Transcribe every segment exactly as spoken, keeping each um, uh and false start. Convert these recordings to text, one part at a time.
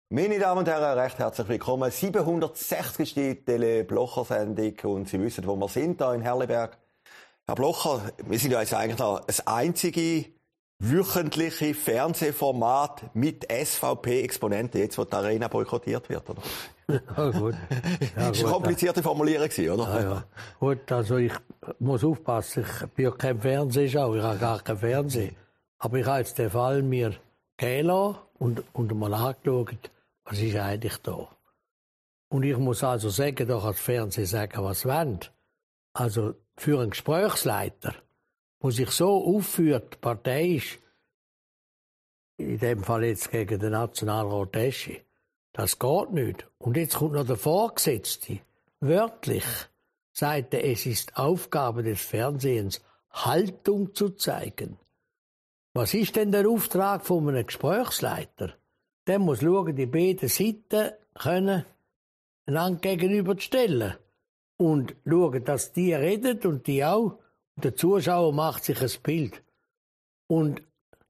Meine Damen und Herren, recht herzlich willkommen. siebenhundertsechzigste Tele-Blocher-Sendung und Sie wissen, wo wir sind, hier in Herliberg. Herr Blocher, wir sind ja jetzt eigentlich noch das einzige wöchentliche Fernsehformat mit S V P-Exponenten, jetzt wo die Arena boykottiert wird, oder? Ja, gut. Ja, das war eine komplizierte Formulierung, oder? Ja, ja. Gut, also ich muss aufpassen, ich bin ja kein Fernsehschau, ich habe gar kein Fernsehen. Aber ich habe jetzt den Fall mir gehen lassen und, und mal angeschaut, was ist eigentlich da. Und ich muss also sagen, doch als Fernsehen sagen, was wollen. Also für einen Gesprächsleiter, der sich so aufführt, parteiisch, in dem Fall jetzt gegen den Nationalrat Eschi, das geht nicht. Und jetzt kommt noch der Vorgesetzte, wörtlich, sagt er, es ist Aufgabe des Fernsehens, Haltung zu zeigen. Was ist denn der Auftrag von einem Gesprächsleiter? Der muss schauen, die beiden Seiten können einander gegenüberstellen. Und schauen, dass die reden und die auch. Und der Zuschauer macht sich ein Bild. Und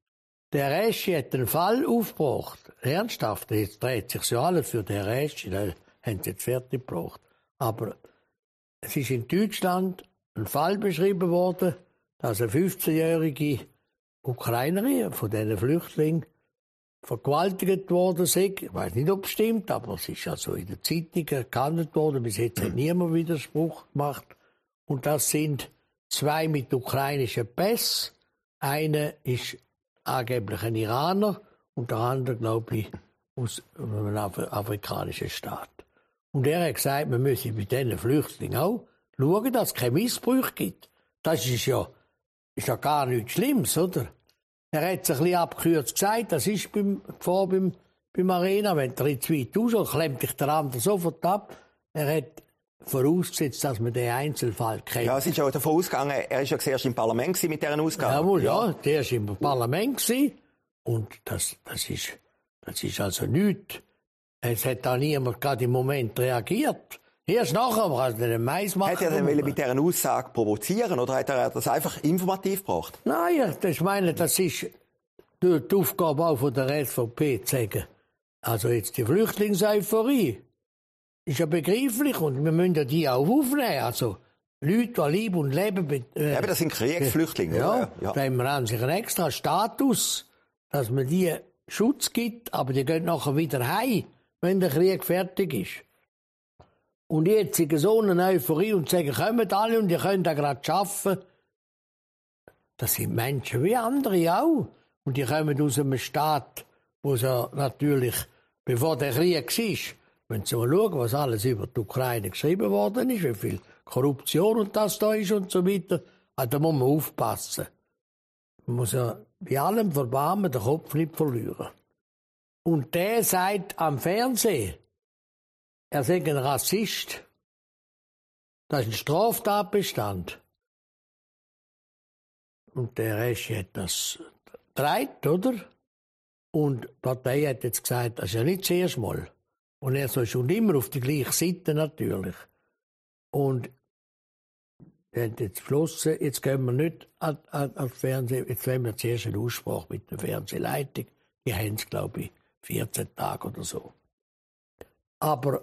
der Eschi hat einen Fall aufgebracht. Ernsthaft, jetzt dreht sich ja alles für den Eschi. Da haben sie jetzt fertig gebracht. Aber es ist in Deutschland ein Fall beschrieben worden, dass eine fünfzehnjährige Ukrainerin von diesen Flüchtlingen vergewaltigt worden ist. Ich weiß nicht, ob es stimmt, aber es ist also in der Zeitung erkannt worden. Bis jetzt hat niemand Widerspruch gemacht. Und das sind zwei mit ukrainischen Pässen. Einer ist angeblich ein Iraner und der andere, glaube ich, aus einem afrikanischen Staat. Und er hat gesagt, man müsse bei diesen Flüchtlingen auch schauen, dass es keine Missbrauch gibt. Das ist ja, ist ja gar nichts Schlimmes, oder? Er hat es ein bisschen abgekürzt gesagt, das ist beim Gefahr beim, beim Arena, wenn der jetzt weit raus, klemmt dich der andere sofort ab. Er hat vorausgesetzt, dass man den Einzelfall kennt. Ja, es ist ja davon ausgegangen, er war ja zuerst im Parlament mit dieser Ausgabe. Jawohl, ja, ja, der war im Parlament gewesen. Und das, das ist, das ist also nichts. Es hat da niemand gerade im Moment reagiert. Erst nachher, aber also den Mais machen. Hat er denn mit dieser Aussage provozieren oder hat er das einfach informativ gebracht? Nein, ich meine, das ist die Aufgabe auch von der S V P zu sagen. Also jetzt die Flüchtlingseuphorie ist ja begreiflich und wir müssen ja die auch aufnehmen. Also Leute, die Liebe und Leben... Äh, ja, das sind Kriegsflüchtlinge. Ja, oder? Ja. Da haben wir an sich einen extra Status, dass man die Schutz gibt, aber die gehen nachher wieder heim, wenn der Krieg fertig ist. Und jetzt sind so eine Euphorie und sagen, kommt alle und ihr könnt da gerade arbeiten. Das sind Menschen wie andere auch. Und die kommen aus einem Staat, wo sie natürlich, bevor der Krieg war, wenn Sie mal schauen, was alles über die Ukraine geschrieben worden ist, wie viel Korruption und das da ist und so weiter, da muss man aufpassen. Man muss ja bei allem Verbarmen den Kopf nicht verlieren. Und der sagt am Fernsehen, er sei ein Rassist. Das ist ein Straftatbestand. Und der Rest hat das gedreht, oder? Und die Partei hat jetzt gesagt, das ist ja nicht das erste Mal. Und er soll schon immer auf die gleiche Seite natürlich. Und er hat jetzt beschlossen, jetzt gehen wir nicht an, an, ans Fernsehen, jetzt wollen wir zuerst eine Aussprache mit der Fernsehleitung. Die haben es, glaube ich, vierzehn Tage oder so. Aber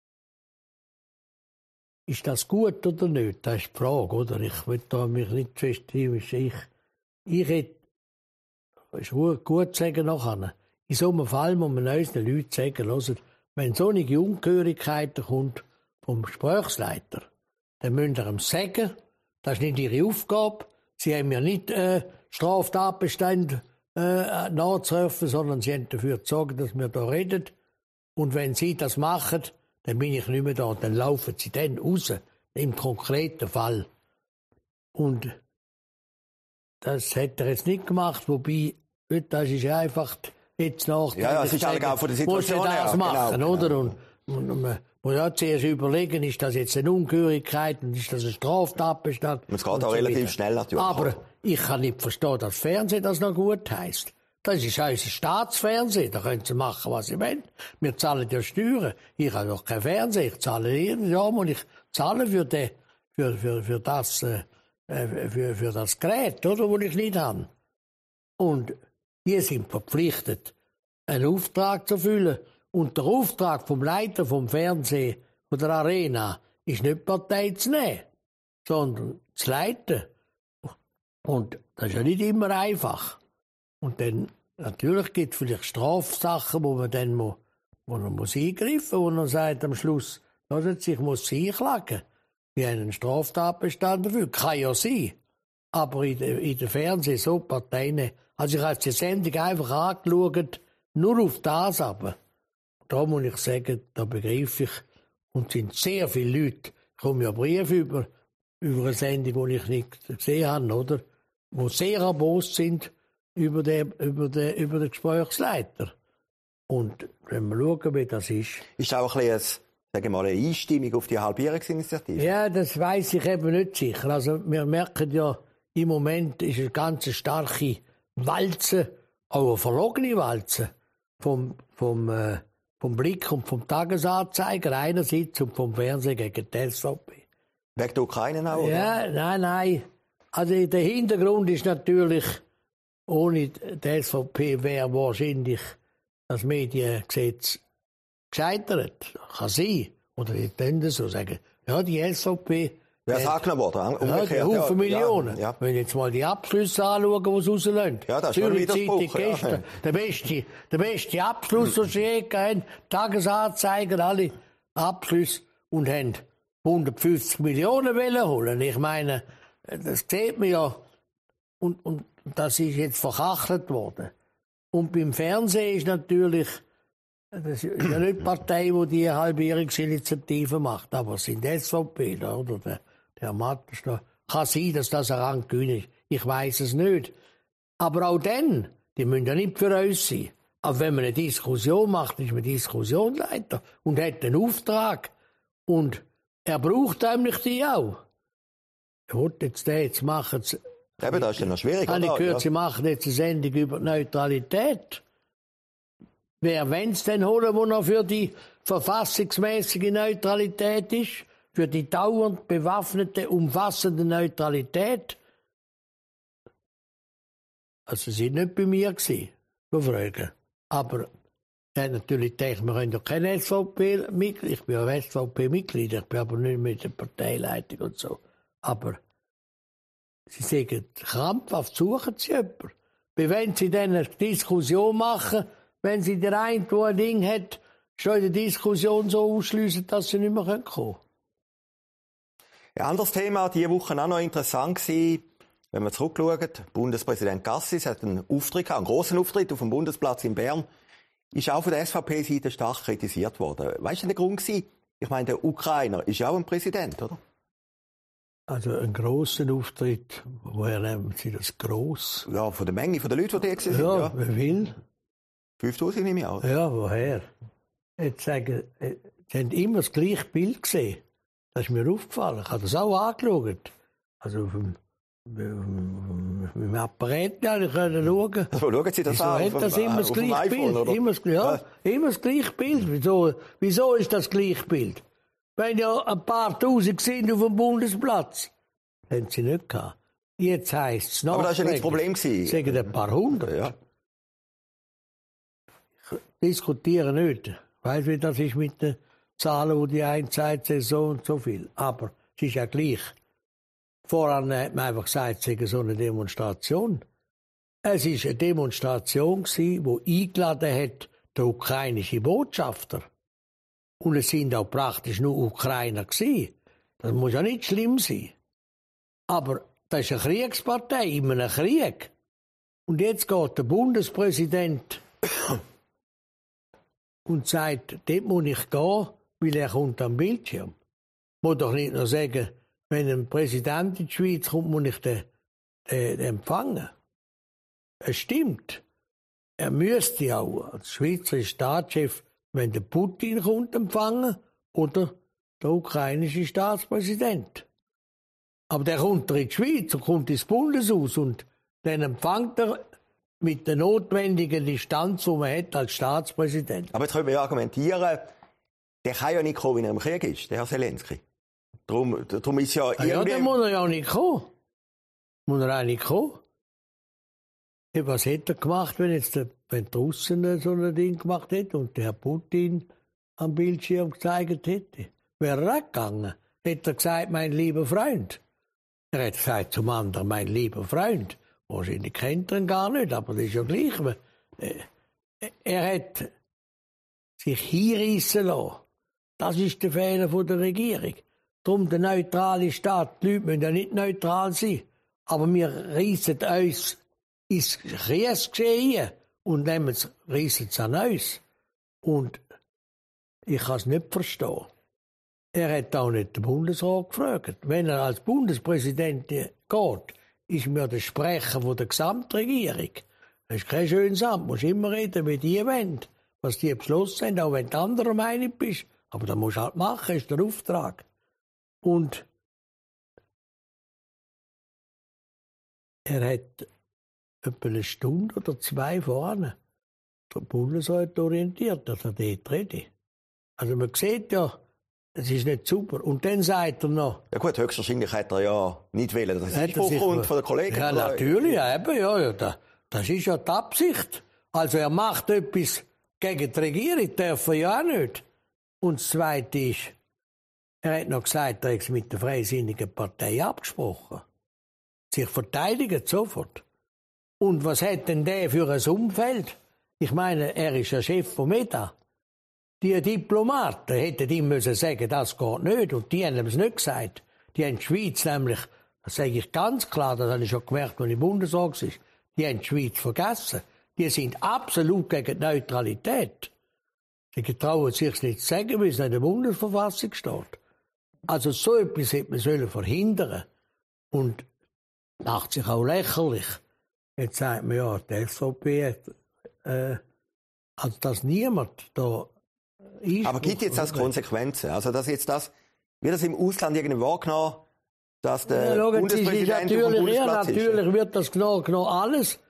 ist das gut oder nicht? Das ist die Frage, oder? Ich will da mich nicht festlegen. Ich, ich hätte, es ist gut zu sagen nachher. In so einem Fall muss man unseren Leuten sagen, hören, wenn so eine Ungehörigkeit kommt vom Gesprächsleiter, dann müssen wir ihm sagen, das ist nicht ihre Aufgabe. Sie haben ja nicht äh, Straftatbestände äh, nachzurufen, sondern sie haben dafür zu sorgen, dass wir da reden. Und wenn sie das machen, dann bin ich nicht mehr da. Dann laufen sie dann raus, im konkreten Fall. Und das hat er jetzt nicht gemacht, wobei, das ist einfach jetzt nach... Ja, ja, es ist eigentlich auch von der Situation her. Das machen, genau, oder? Genau. Und, und, und man muss ja zuerst überlegen, ist das jetzt eine Ungehörigkeit und ist das ein Straftatbestand? Und es geht auch relativ wieder. Schnell natürlich. Aber ich kann nicht verstehen, dass Fernsehen das noch gut heisst. Das ist unser Staatsfernsehen, da können sie machen, was sie wollen. Wir zahlen ja Steuern. Ich habe doch kein Fernsehen, ich zahle jeden Jahr und ich zahle für, den, für, für, für, das, äh, für, für das Gerät, oder, das ich nicht habe. Und wir sind verpflichtet, einen Auftrag zu erfüllen. Und der Auftrag vom Leiter vom Fernsehen, von der Arena, ist nicht Partei zu nehmen, sondern zu leiten. Und das ist ja nicht immer einfach. Und dann, natürlich gibt es vielleicht Strafsachen, wo man dann muss, wo man muss eingreifen muss, wo man sagt am Schluss, hört sich, ich muss sie einklagen. Wir haben einen Straftatbestand dafür. Kann ja sein. Aber in der, in der Fernsehen so Parteien. Also ich habe die Sendung einfach angeschaut, nur auf das aber. Da muss ich sagen, da begreife ich, und es sind sehr viele Leute, ich komme ja Briefe über, über eine Sendung, die ich nicht gesehen habe, oder? Die sehr erbost sind über den, über den, über den Gesprächsleiter. Und wenn wir schauen, wie das ist. Ist auch ein bisschen, sagen wir mal, eine Einstimmung auf die Halbierungsinitiative? Ja, das weiss ich eben nicht sicher. Also wir merken ja, im Moment ist eine ganz starke Walze, auch eine verlogene Walze, vom, vom, äh, vom Blick und vom Tagesanzeiger einerseits und vom Fernsehen gegen die S V P. Wegen der Ukraine auch, oder? Ja, nein, nein. Also der Hintergrund ist natürlich, ohne die S V P wäre wahrscheinlich das Mediengesetz gescheitert. Kann sein. Oder die können so sagen. Ja, die S V P... Wäre es angenommen worden? Ja, die Haufen ja, Millionen. Ja, ja. Wenn jetzt mal die Abschlüsse anschauen, die es rauslösen. Ja, das ist schon wieder Zeitung gestern, ja. Der beste, der beste Abschluss, den sie je haben, Tagesanzeiger, alle Abschlüsse, und haben hundertfünfzig Millionen wollen holen. Ich meine, das sieht man ja. Und, und das ist jetzt verkachelt worden. Und beim Fernsehen ist natürlich, das ist ja nicht die Partei, die die Halbierungsinitiative macht, aber es sind S V P, oder? Der, der Mattes, da kann sein, dass das ein Rangkühn ist. Ich weiss es nicht. Aber auch dann, die müssen ja nicht für uns sein. Aber wenn man eine Diskussion macht, ist man Diskussionsleiter und hat einen Auftrag. Und er braucht nämlich die auch. Gut, jetzt, jetzt machen sie... Eben, das ist ja noch schwierig. Habe ich gehört, ja. Sie machen jetzt eine Sendung über die Neutralität. Wer wollen es denn holen, wo noch für die verfassungsmäßige Neutralität ist? Für die dauernd bewaffnete, umfassende Neutralität? Also, sie waren nicht bei mir gewesen, fragen. Aber er hat natürlich gedacht, wir können doch kein S V P-Mitglied. Ich bin ja S V P-Mitglied, ich bin aber nicht mit der Parteileitung und so. Aber sie sagen, krampfhaft suchen sie jemanden. Wie wenn sie dann eine Diskussion machen, wenn sie der eine, der ein Ding hat, schon in der Diskussion so ausschliessen, dass sie nicht mehr kommen können. Ein anderes Thema, diese Woche auch noch interessant gewesen, wenn man zurückschaut. Bundespräsident Gassis hat einen Auftritt gehabt, einen grossen Auftritt auf dem Bundesplatz in Bern. Ist auch von der S V P-Seite stark kritisiert worden. Weißt du, der Grund war? Ich meine, der Ukrainer ist ja auch ein Präsident, oder? Also einen grossen Auftritt, woher nehmen Sie das gross? Ja, von der Menge, von den Leuten, die da sind. Ja, ja. wer will? fünftausend nehme ich an. Ja, woher? Jetzt sagen, Sie haben immer das gleiche Bild gesehen. Das ist mir aufgefallen. Ich habe das auch angeschaut. Also auf dem, mit dem Apparat ja, ich konnte schauen. Also, schauen Sie das Wieso an? hat das immer das gleiche iPhone, Bild? oder? Immer, das, ja, ja. immer das gleiche Bild. Wieso, wieso ist das gleiche Bild? Wenn ja ein paar Tausend sind auf dem Bundesplatz. Das haben sie nicht gehabt. Jetzt heisst es noch. Aber das war ja nicht das Problem. Sagen ein paar hundert. Ja. Ich diskutiere nicht. Ich weiss, wie das ist mit den Zahlen, wo die eine sagt, so und so viel. Aber es ist ja gleich. Voran hat man einfach gesagt, es sei so eine Demonstration. Es war eine Demonstration, die eingeladen hat, der ukrainische Botschafter. Und es sind auch praktisch nur Ukrainer gewesen. Das muss ja nicht schlimm sein. Aber das ist eine Kriegspartei, in einem Krieg. Und jetzt geht der Bundespräsident und sagt, dort muss ich gehen, weil er kommt am Bildschirm. Ich muss doch nicht nur sagen, wenn ein Präsident in die Schweiz kommt, muss ich den, den, den empfangen. Es stimmt. Er müsste auch als Schweizer Staatschef, wenn der Putin kommt, empfangen oder der ukrainische Staatspräsident. Aber der kommt in die Schweiz und kommt ins Bundeshaus und dann empfängt er mit der notwendigen Distanz, die man hat als Staatspräsident. Aber jetzt können wir ja argumentieren, der kann ja nicht kommen, wenn er im Krieg ist, der Herr Zelensky. Darum, darum ist ja irgendwie... Ja, dann muss er ja nicht kommen. Muss er auch nicht kommen. Was hätte er gemacht, wenn jetzt der, wenn die Russen so ein Ding gemacht hätte und der Herr Putin am Bildschirm gezeigt hätte? Wäre er weggegangen? Hätte er gesagt, mein lieber Freund. Er hat gesagt zum anderen, mein lieber Freund. Wahrscheinlich kennt er ihn gar nicht, aber das ist ja gleich. Er hat sich hinreissen lassen. Das ist der Fehler der Regierung. Darum der neutrale Staat. Die Leute müssen ja nicht neutral sein. Aber wir reissen uns ins Kriegsgeschehen und nehmen es, reissen es an uns. Und ich kann es nicht verstehen. Er hat auch nicht den Bundesrat gefragt. Wenn er als Bundespräsident geht, ist mir der Sprecher von der Gesamtregierung. Das ist kein schönes Amt. Du musst immer reden, wie die wollen. Was die beschlossen haben, auch wenn du anderer Meinung bist. Aber das musst du halt machen, ist der Auftrag. Und er hat etwa eine Stunde oder zwei vorne der Bundesrat orientiert, dass er dort rede. Also man sieht ja, es ist nicht super. Und dann sagt er noch... Ja gut, höchstwahrscheinlich hat er ja nicht wollen, dass es vorkommt von den Kollegen. Ja, natürlich, ja, eben, ja, ja, das, das ist ja die Absicht. Also er macht etwas gegen die Regierung, darf er ja auch nicht. Und das Zweite ist, er hat noch gesagt, er hat es mit der Freisinnigen Partei abgesprochen. Sich verteidigen sofort. Und was hat denn der für ein Umfeld? Ich meine, er ist ja Chef von Meta. Die Diplomaten hätten ihm müssen sagen, das geht nicht. Und die haben es nicht gesagt. Die haben die Schweiz nämlich, das sage ich ganz klar, das habe ich schon gemerkt, als ich Bundesrat war, die haben die Schweiz vergessen. Die sind absolut gegen die Neutralität. Sie getrauen sich nicht zu sagen, wie es in der Bundesverfassung steht. Also so etwas hätte man sollen verhindern. Und macht sich auch lächerlich. Jetzt sagt man ja, die S V P hat, äh, also dass niemand da ist. Aber gibt jetzt das Konsequenzen? Also dass jetzt das, wird das im Ausland irgendwie wahrgenommen, dass der ja, Bundespräsident auf dem Bundesplatz ja, natürlich ist? wird das genau, genau alles.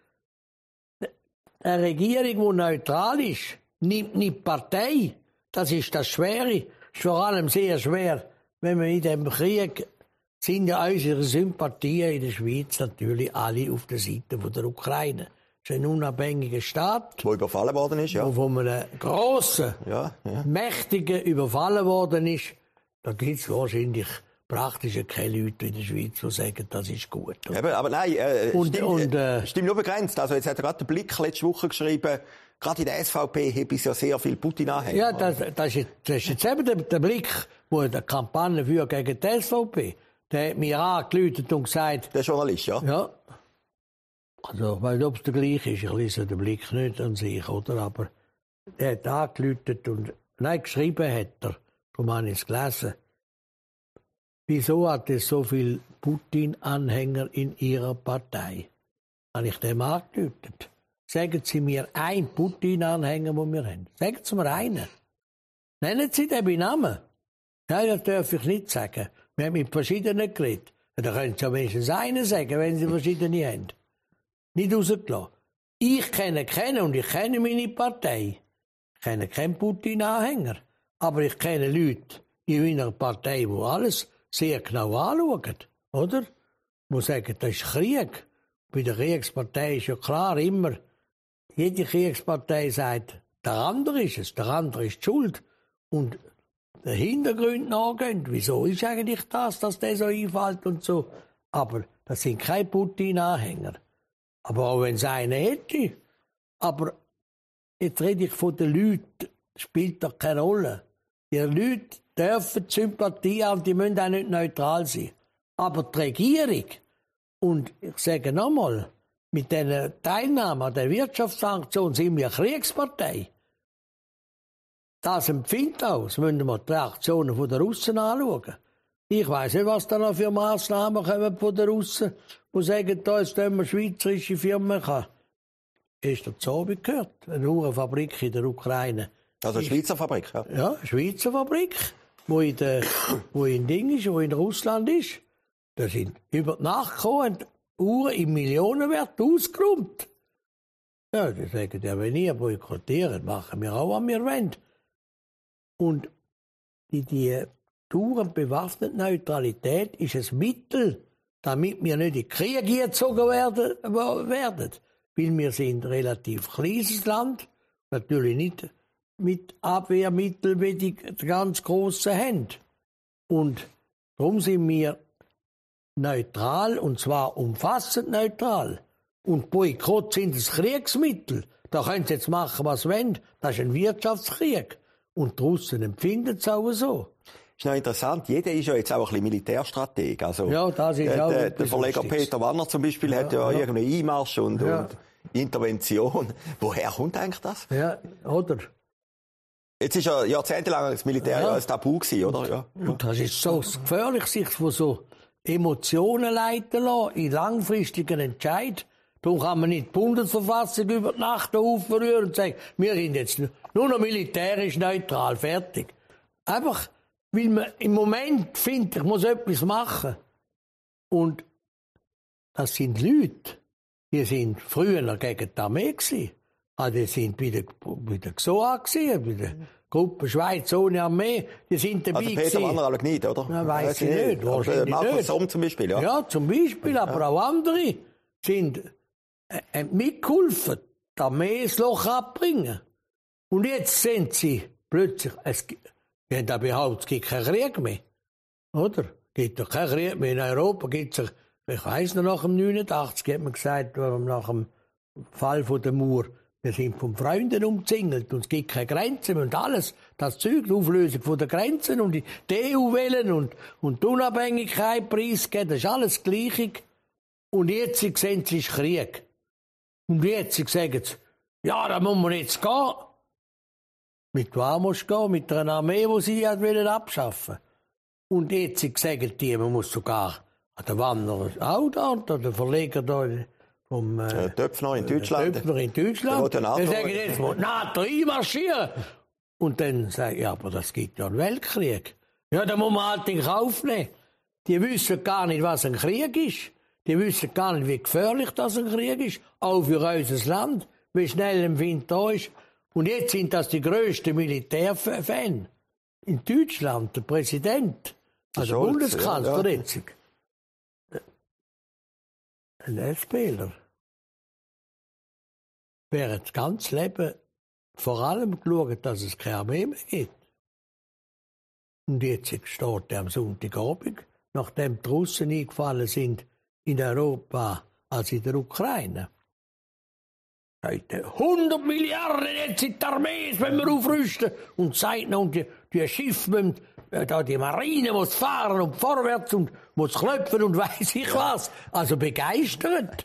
Eine Regierung, die neutral ist, nimmt nicht Partei. Das ist das Schwere. Ist vor allem sehr schwer, wenn man in dem Krieg sind ja unsere Sympathien in der Schweiz natürlich alle auf der Seite der Ukraine. Es ist ein unabhängiger Staat, wo überfallen worden ist, ja. Wo von einem grossen, ja, ja. mächtigen überfallen worden ist. Da gibt es wahrscheinlich praktisch keine Leute in der Schweiz, die sagen, das ist gut. Eben, aber nein, äh, und, stimmt, und, äh, stimmt nur begrenzt. Also jetzt hat er gerade der Blick letzte Woche geschrieben, gerade in der S V P habe es ja sehr viel Putin-Anhänger. Ja, das, das, ist, das ist jetzt eben der, der Blick, wo der Kampagne führt gegen die S V P. Der hat mir angerufen und gesagt... Der Journalist, ja? Ja. Also, ich weiss nicht, ob es der gleiche ist. Ich lese den Blick nicht an sich, oder? Aber er hat angerufen und... Nein, geschrieben hat er. Darum habe ich es gelesen. Wieso hat es so viele Putin-Anhänger in Ihrer Partei? Habe ich dem angerufen. Sagen Sie mir einen Putin-Anhänger, den wir haben. Sagen Sie mir einen. Nennen Sie den bei Namen. Nein, das darf ich nicht sagen. Wir haben mit verschiedenen geredet. Da können Sie ja wenigstens einen sagen, wenn Sie verschiedene haben. Nicht rausgelassen. Ich kenne keinen und ich kenne meine Partei. Ich kenne keinen Putin-Anhänger. Aber ich kenne Leute in meiner Partei, die alles sehr genau anschauen. Oder? Die sagen, das ist Krieg. Bei der Kriegspartei ist ja klar immer, jede Kriegspartei sagt, der andere ist es, der andere ist die Schuld. Und den Hintergrund nachgehen. Wieso ist eigentlich das, dass der so einfällt und so? Aber das sind keine Putin-Anhänger. Aber auch wenn es einen hätte. Aber jetzt rede ich von den Leuten, spielt doch keine Rolle. Die Leute dürfen Sympathie haben, die müssen auch nicht neutral sein. Aber die Regierung, und ich sage nochmal, mit dieser Teilnahme an der Wirtschaftssanktionen sind wir eine Kriegspartei. Das empfindet auch. Das müssen wir die Reaktionen der Russen anschauen. Ich weiss nicht, was da noch für Massnahmen kommen von den Russen, die sagen, da ist eine schweizerische Firma. Hast du zu Abend gehört? Eine Uhrenfabrik in der Ukraine. Also eine Schweizer Fabrik, ja? Ja, eine Schweizer Fabrik, wo in, der, wo in Ding ist, wo in Russland ist. Da sind über die Nacht gekommen und Uhren im Millionenwert ausgeräumt. Ja, die sagen, ja, wenn ihr boykottiert, machen wir auch, was wir wollen. Und die, die Tourenbewaffnete Neutralität ist ein Mittel, damit wir nicht in den Krieg gezogen werden, werden. weil wir sind ein relativ kleines Land, natürlich nicht mit Abwehrmitteln wie die ganz Grossen haben. Und darum sind wir neutral, und zwar umfassend neutral. Und Boykott sind das Kriegsmittel. Da können sie jetzt machen, was sie wollen. Das ist ein Wirtschaftskrieg. Und die Russen empfinden es auch so. Ist noch interessant, jeder ist ja jetzt auch ein bisschen Militärstrateg. Also, ja, das ist der, auch der, der Verleger Peter Wanner zum Beispiel ja, hat ja, ja. irgendeinen Einmarsch und, ja. und Intervention. Woher kommt eigentlich das? Ja, oder? Jetzt ist ja jahrzehntelang das Militär ja ein Tabu gewesen, oder? Ja. Und das ist so gefährlich, sich von so Emotionen leiten lassen, in langfristigen Entscheid. Darum kann man nicht die Bundesverfassung über die Nacht aufrühren und sagen, wir sind jetzt nur noch militärisch neutral, fertig. Einfach, weil man im Moment findet, ich muss etwas machen. Und das sind Leute, die sind früher gegen die Armee gewesen. Also die sind bei der, bei der G S O A gewesen, bei der Gruppe Schweiz ohne Armee. Die sind dabei also Peter Wanner aber nicht, oder? Ja, weiss ich nicht. Wahrscheinlich Markus nicht. Somm zum Beispiel, ja. Ja, zum Beispiel, aber ja. auch andere sind äh, mitgeholfen, die Armee das Loch abbringen. Und jetzt sind sie plötzlich, es gibt, wir haben da behauptet, es gibt keinen Krieg mehr. Oder? Es gibt doch keinen Krieg mehr. In Europa gibt es, ich weiss noch, nach dem neunundachtzig hat man gesagt, nach dem Fall von der Mauer, wir sind von Freunden umzingelt und es gibt keine Grenzen und alles. Das Zeug, die Auflösung von der Grenzen und die E U wählen und, und die Unabhängigkeit preisgeben, das ist alles Gleiche. Und jetzt sehen sie, es ist Krieg. Und jetzt sagen sie, ja, da muss man jetzt gehen. Mit was musst du gehen? Mit einer Armee, die sie abschaffen wollen. Und jetzt sagen die, man muss sogar an der Wanderer auch da, und der Verleger da, vom äh, Töpfner in Deutschland. Töpfner in Deutschland. Dann sagen jetzt, muss NATO einmarschieren. Und dann sagen ja, aber das gibt ja einen Weltkrieg. Ja, da muss man halt in Kauf nehmen. Die wissen gar nicht, was ein Krieg ist. Die wissen gar nicht, wie gefährlich das ein Krieg ist. Auch für unser Land, wie schnell ein Wind da ist. Und jetzt sind das die grössten Militärfans. In Deutschland, der Präsident, also der Bundeskanzler ja, ja. jetzt. Ein S Pler. Während das ganze Leben vor allem geschaut, dass es keine Armee mehr gibt. Und jetzt steht er am Sonntagabend, nachdem die Russen eingefallen sind in Europa als in der Ukraine. Heute hundert Milliarden jetzt in die Armee, wenn wir aufrüsten. Und sagt noch, und die, die Schiffe müssen, äh, da die Marine muss fahren und vorwärts und muss klopfen und weiss ich was. Also begeistert.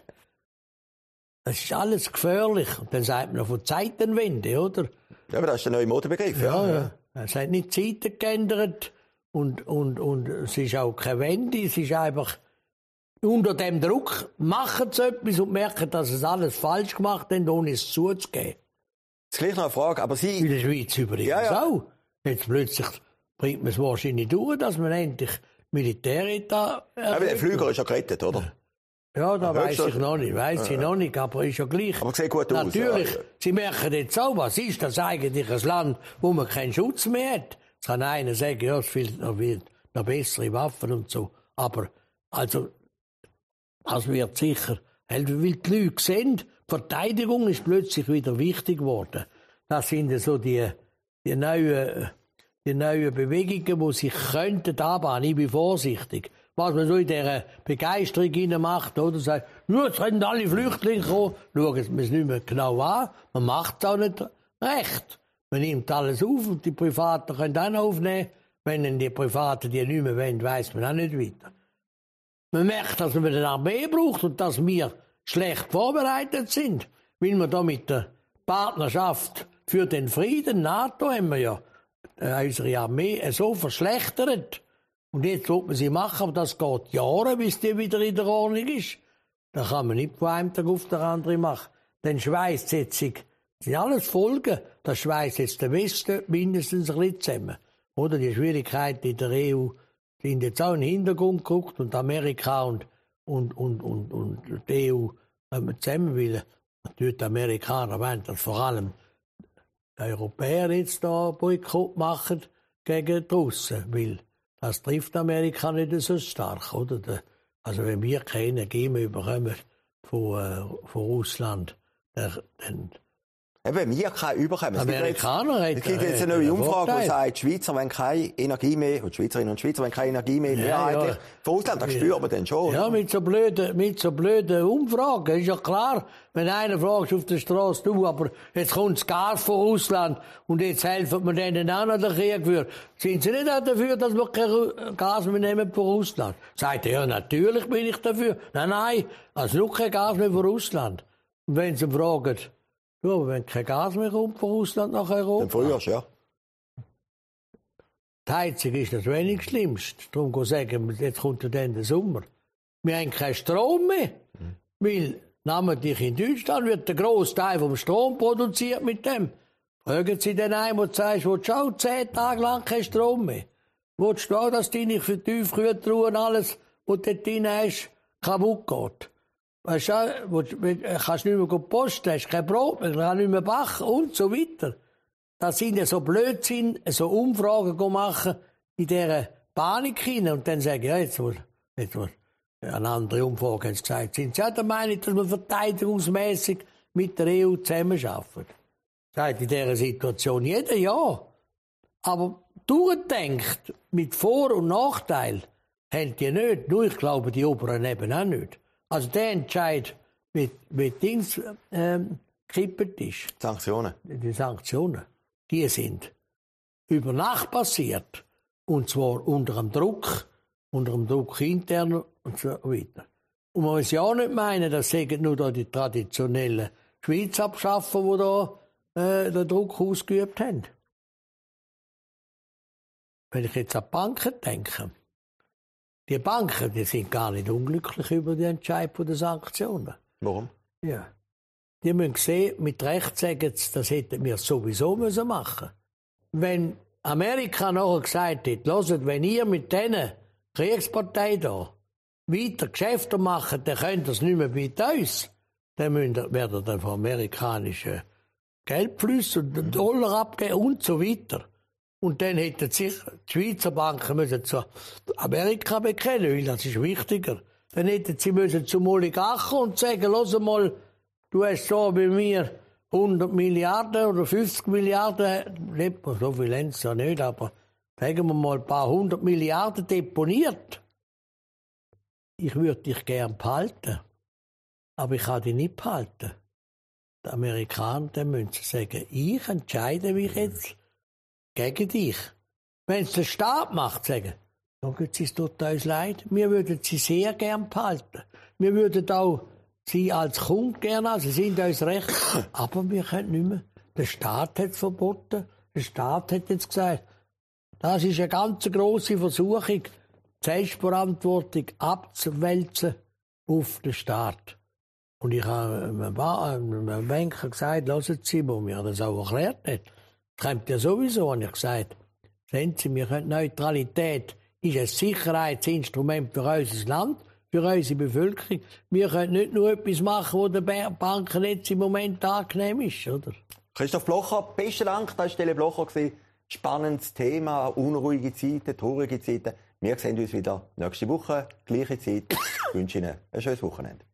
Das ist alles gefährlich. Und dann sagt man noch von Zeitenwende, oder? Ja, aber das ist der neue Modebegriff. Ja, ja. ja. Es hat nicht die Zeiten geändert. Und, und, und es ist auch keine Wende. Es ist einfach, unter dem Druck machen sie etwas und merken, dass sie alles falsch gemacht haben, ohne es zuzugeben. Jetzt gleich noch eine Frage, aber Sie... In der Schweiz übrigens ja, ja. auch. Jetzt plötzlich bringt man es wahrscheinlich durch, dass man endlich Militäretat... Aber der Flüger ist ja gerettet, oder? Ja, da weiss ich noch nicht, weiss ja. ich noch nicht, aber ist ja gleich. Aber sieht gut aus. Natürlich, ja. Sie merken jetzt auch, was ist das eigentlich ein Land, wo man keinen Schutz mehr hat. Es kann einer sagen, ja, es fehlt noch, noch bessere Waffen und so. Aber, also, das wird sicher helfen, weil die Leute sehen, die Verteidigung ist plötzlich wieder wichtig geworden. Das sind so die, die neuen, die neuen Bewegungen, die sich könnten anbahnen. Ich bin vorsichtig. Was man so in dieser Begeisterung hinein macht, oder? Sagt, ja, jetzt können alle Flüchtlinge kommen. Schauen wir es nicht mehr genau an. Man macht es auch nicht recht. Man nimmt alles auf und die Privaten können dann aufnehmen. Wenn dann die Privaten die nicht mehr wollen, weiss man auch nicht weiter. Man merkt, dass man eine Armee braucht und dass wir schlecht vorbereitet sind. Weil wir da mit der Partnerschaft für den Frieden, NATO, haben wir ja äh, unsere Armee so verschlechtert. Und jetzt sollte man sie machen, aber das geht Jahre, bis die wieder in der Ordnung ist. Da kann man nicht von einem Tag auf den anderen machen. Denn Schweisssetzung, das sind alles Folgen. Das schweißt jetzt der Westen mindestens ein bisschen zusammen. Oder die Schwierigkeiten in der E U sind jetzt auch in den Hintergrund geguckt und Amerika und, und, und, und, und die E U haben zusammen will. Natürlich die Amerikaner wollen, dass vor allem die Europäer jetzt da Boykott machen gegen die Russen, weil das trifft Amerika nicht so stark, oder? Also wenn wir keine Energie mehr bekommen von, äh, von Russland, dann Eben, wenn wir keine überkommen. Amerikaner Es gibt jetzt eine neue Umfrage, die sagt, die Schweizer wollen keine Energie mehr, und die Schweizerinnen und Schweizer wollen keine Energie mehr, ja, mehrheitlich. Ja. Von Ausland, das spürt man dann schon. Ja, oder? mit so blöden, mit so blöden Umfragen. Ist ja klar, wenn einer fragt auf der Straße, du, aber jetzt kommt das Gas von Russland und jetzt helfen wir denen auch noch den Krieg für. Sind Sie nicht auch dafür, dass wir kein Gas mehr nehmen von Russland? Sagt er, ja, natürlich bin ich dafür. Nein, nein, also nur kein Gas mehr von Russland. Und wenn Sie fragen, ja, aber wenn kein Gas mehr kommt von Russland nach Europa. Dann früher, ja. Die Heizung ist das wenig Schlimmste. Darum sagen wir, jetzt kommt dann der Sommer. Wir haben keinen Strom mehr. Mhm. Weil, namentlich in Deutschland, wird der grosse Teil vom Strom produziert mit dem. Fragen Sie den einen, der sagt, willst du auch zehn Tage lang keinen Strom mehr? Willst du auch, dass deine Tiefkühltruhe und alles, was dort drin ist, kaputt geht? Weißt du, kannst nicht mehr posten, hast kein Brot mehr, kannst nicht mehr backen und so weiter. Das sind ja so Blödsinn, so Umfragen machen in dieser Panik hinein und dann sagen, ja, jetzt muss, jetzt muss, eine andere Umfrage haben sie gesagt, sind sie auch der Meinung, dass wir verteidigungsmässig mit der E U zusammenarbeiten? Sagt in dieser Situation jeder ja. Aber durchdenkt, mit Vor- und Nachteil, haben die nicht. Nur, ich glaube, die Oberen eben auch nicht. Also der Entscheid mit, mit Dings ähm, gekippt ist. Sanktionen. Die Sanktionen, die sind über Nacht passiert. Und zwar unter dem Druck, unter dem Druck intern und so weiter. Und man muss ja auch nicht meinen, das sagen nur da die traditionellen Schweizabschaffer, die da äh, den Druck ausgeübt haben. Wenn ich jetzt an Banken denke, die Banken, die sind gar nicht unglücklich über den Entscheid der Sanktionen. Warum? Ja. Die müssen sehen, mit Recht sagen, das hätten wir sowieso müssen machen. Wenn Amerika nachher gesagt hat, hört, wenn ihr mit diesen Kriegsparteien da weiter Geschäfte macht, dann könnt ihr es nicht mehr mit uns. Dann werden dann von amerikanischen Geldflüssen und Dollar abgeben und so weiter. Und dann hätten sich die Schweizer Banken müssen zu Amerika bekennen, weil das ist wichtiger. Dann hätten sie müssen zum Oligarchen und sagen, hör mal, du hast so bei mir hundert Milliarden oder fünfzig Milliarden, nicht mehr so viel haben sie ja nicht, aber sagen wir mal ein paar hundert Milliarden deponiert. Ich würde dich gern behalten, aber ich kann dich nicht behalten. Die Amerikaner, dann müssen sie sagen, ich entscheide mich jetzt gegen dich. Wenn es der Staat macht, sagen, sagen sie, es tut uns leid, wir würden sie sehr gern behalten. Wir würden auch sie als Kunde gerne, also sind uns recht, aber wir können nicht mehr. Der Staat hat es verboten, der Staat hat jetzt gesagt, das ist eine ganz grosse Versuchung, die Selbstverantwortung abzuwälzen auf den Staat. Und ich habe einem Banker gesagt, hören Sie, wo mir das auch erklärt hat, das kommt ja sowieso, habe ich gesagt, sehen Sie, wir können Neutralität ist ein Sicherheitsinstrument für unser Land, für unsere Bevölkerung. Wir können nicht nur etwas machen, was den Banken jetzt im Moment angenehm ist, oder? Christoph Blocher, besten Dank, das war Stelle Blocher. Spannendes Thema, unruhige Zeiten, traurige Zeiten. Wir sehen uns wieder nächste Woche, gleiche Zeit. Ich wünsche Ihnen ein schönes Wochenende.